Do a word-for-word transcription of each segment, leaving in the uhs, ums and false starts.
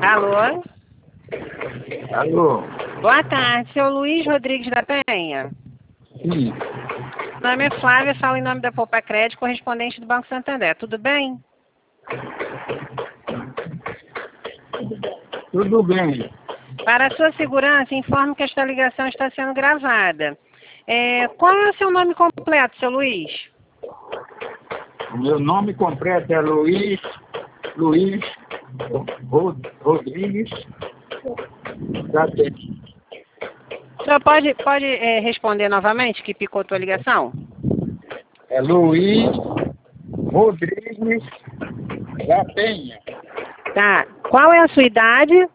Alô? Alô? Boa tarde, seu Luiz Rodrigues da Penha. Sim. Meu nome é Flávia, falo em nome da Poupa Crédito, correspondente do Banco Santander. Tudo bem? Tudo bem. Para a sua segurança, informo que esta ligação está sendo gravada. É, qual é o seu nome completo, seu Luiz? O meu nome completo é Luiz, Luiz Rod- Rodrigues da Penha. O senhor pode, pode é, responder novamente, que picou a tua ligação? É Luiz Rodrigues da Penha. Tá. Qual é a sua idade?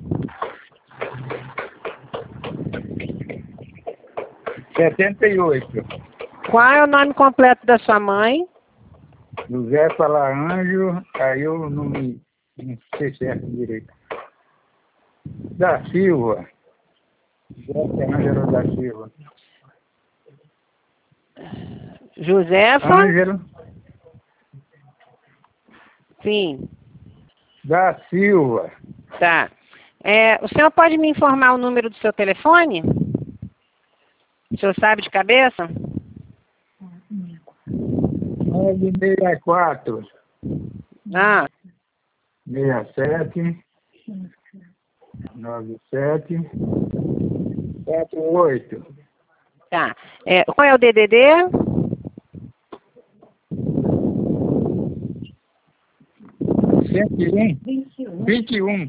setenta e oito. Qual é o nome completo da sua mãe? José Falaranjo, aí eu não me não sei certo direito. Da Silva. José Fernando da Silva. Josefa? Ângelo Sim. da Silva. Tá. É, o senhor pode me informar o número do seu telefone? O senhor sabe de cabeça? nove seis quatro, Ah, seis sete, nove sete, quatro oito. tá. É, qual é o D D D? cento e um, vinte e um.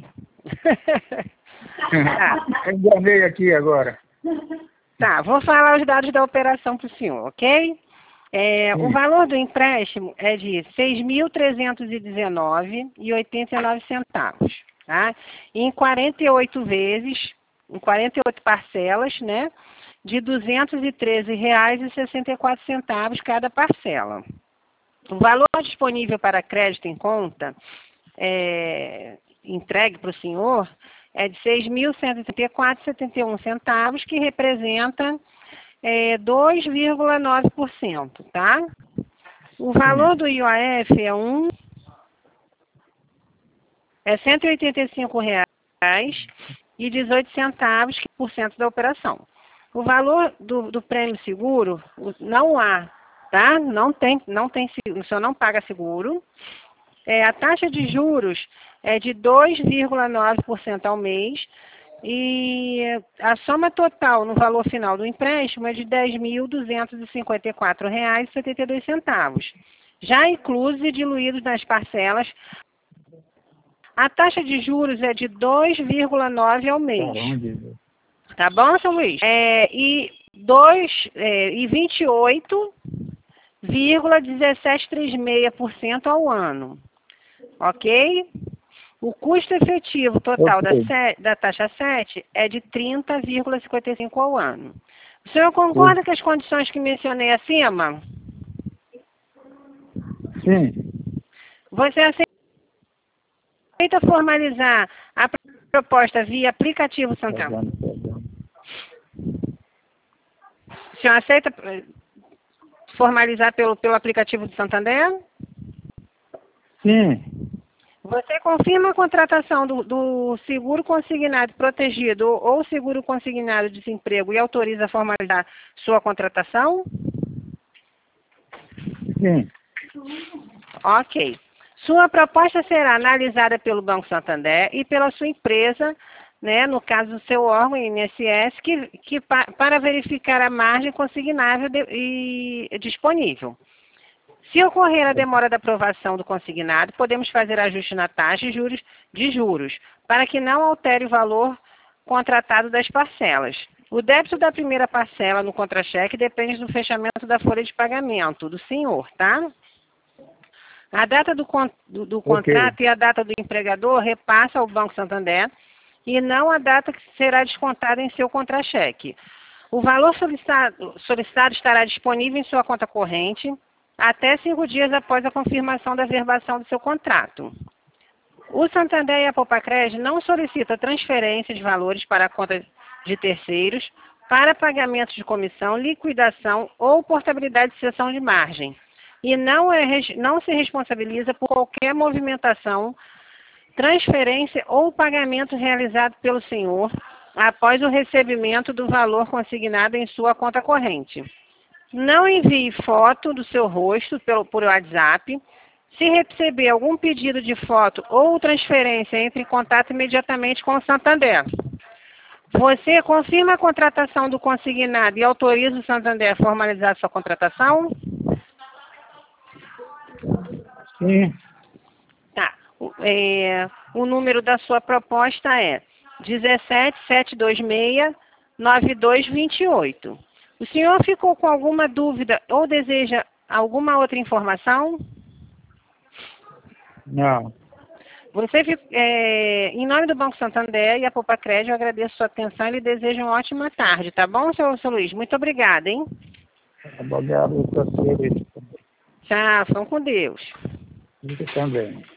Tá. Enganei aqui agora. Tá, vou falar os dados da operação para o senhor, ok? É, o Sim. valor do empréstimo é de seis mil trezentos e dezenove reais e oitenta e nove centavos, tá? Em quarenta e oito vezes, em quarenta e oito parcelas, né? De duzentos e treze reais e sessenta e quatro centavos cada parcela. O valor disponível para crédito em conta, é, entregue para o senhor, é de seis mil cento e trinta e quatro reais e setenta e um centavos, que representa é, dois vírgula nove por cento, tá? O valor do I O F é um é cento e oitenta e cinco reais e dezoito centavos por cento da operação. O valor do, do prêmio seguro não há, tá? Não tem, não tem, o senhor não paga seguro. É, a taxa de juros é de dois vírgula nove por cento ao mês e a soma total no valor final do empréstimo é de dez mil duzentos e cinquenta e quatro reais e setenta e dois centavos, já incluso e diluídos nas parcelas. A taxa de juros é de dois vírgula nove por cento ao mês. Tá bom, seu Luiz? É, e, dois, é, e vinte e oito vírgula um sete três seis por cento ao ano. Ok? O custo efetivo total Ok. da, da taxa sete é de trinta vírgula cinquenta e cinco ao ano. O senhor concorda com as condições que mencionei acima? Sim. Você aceita formalizar a proposta via aplicativo Santander? Perdão, perdão. O senhor aceita formalizar pelo, pelo aplicativo do Santander? Sim. Você confirma a contratação do, do seguro consignado protegido ou seguro consignado de desemprego e autoriza a formalizar sua contratação? Sim. Ok. Sua proposta será analisada pelo Banco Santander e pela sua empresa, né, no caso do seu órgão, I N S S, que, que pa, para verificar a margem consignável de, e disponível. Se ocorrer a demora da aprovação do consignado, podemos fazer ajuste na taxa de juros, de juros, para que não altere o valor contratado das parcelas. O débito da primeira parcela no contra-cheque depende do fechamento da folha de pagamento do senhor, tá? A data do, do, do contrato Ok. e a data do empregador repassa ao Banco Santander e não a data que será descontada em seu contra-cheque. O valor solicitado, solicitado estará disponível em sua conta corrente até cinco dias após a confirmação da verbação do seu contrato. O Santander e a Poupa Crédito não solicitam transferência de valores para a conta de terceiros para pagamento de comissão, liquidação ou portabilidade de cessão de margem. E não, é, não se responsabiliza por qualquer movimentação transferência ou pagamento realizado pelo senhor após o recebimento do valor consignado em sua conta corrente. Não envie foto do seu rosto pelo, por WhatsApp. Se receber algum pedido de foto ou transferência, entre em contato imediatamente com o Santander. Você confirma a contratação do consignado e autoriza o Santander a formalizar sua contratação? Sim. Tá. O, é, o número da sua proposta é dezessete, setecentos e vinte e seis, noventa e dois vinte e oito. O senhor ficou com alguma dúvida ou deseja alguma outra informação? Não. Você, é, em nome do Banco Santander e a Poupa Crédito, eu agradeço a sua atenção e lhe desejo uma ótima tarde, tá bom, seu, seu Luiz? Muito obrigada, hein? Obrigado a você. Tchau, vão com Deus. Você também.